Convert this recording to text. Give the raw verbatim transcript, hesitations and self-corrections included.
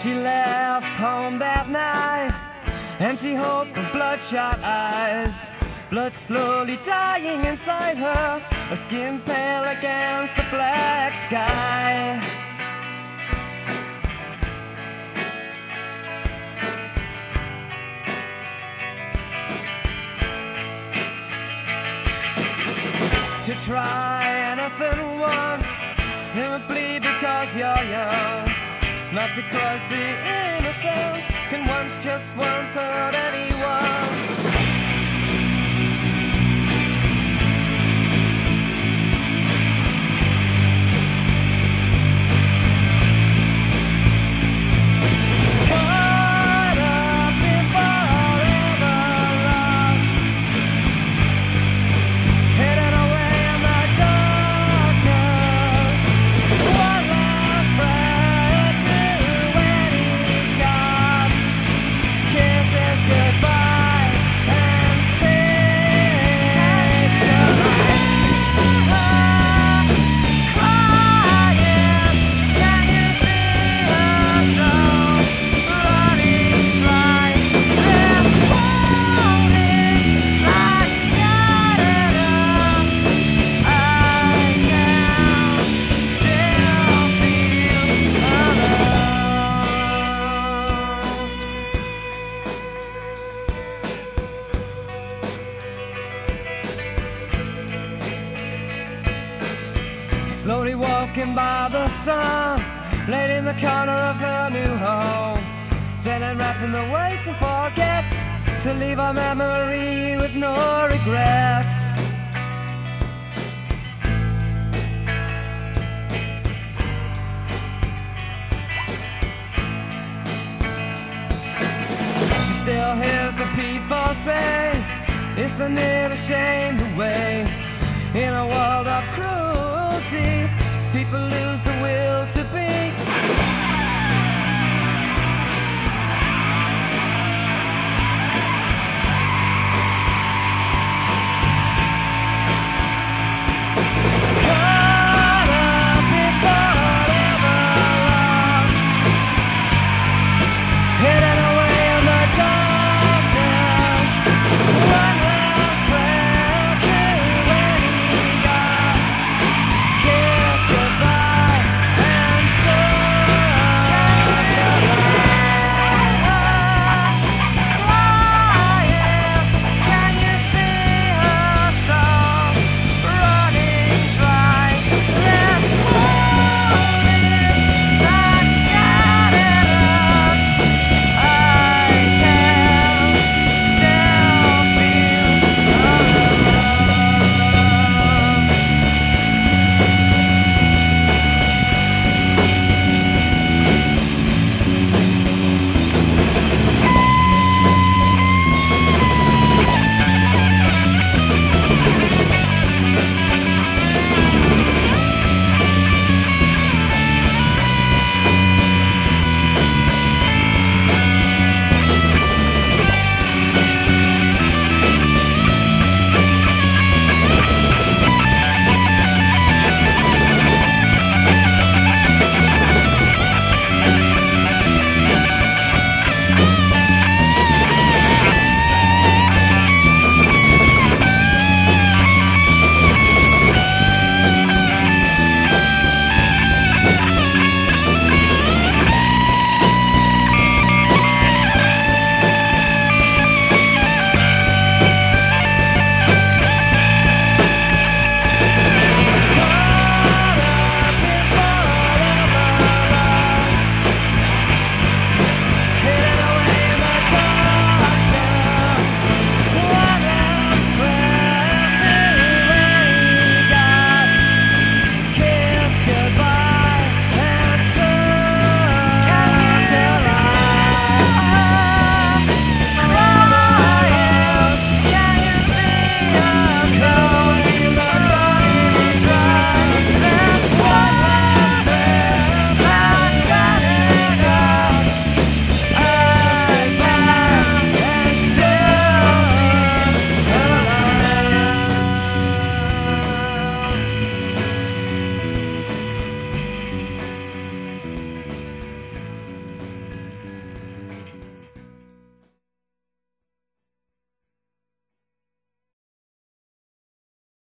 She left home that night, empty hope and bloodshot eyes. Blood slowly dying inside her, her skin pale against the black sky. To try anything once, simply because you're young. Not to cross the innocent, can once, just once hurt anyone. Slowly walking by the sun, laid in the corner of her new home. Then unwrapping the way to forget, to leave a memory with no regrets. She still hears the people say, isn't it a shame the way, in a world of cruelty, people lose the will to be.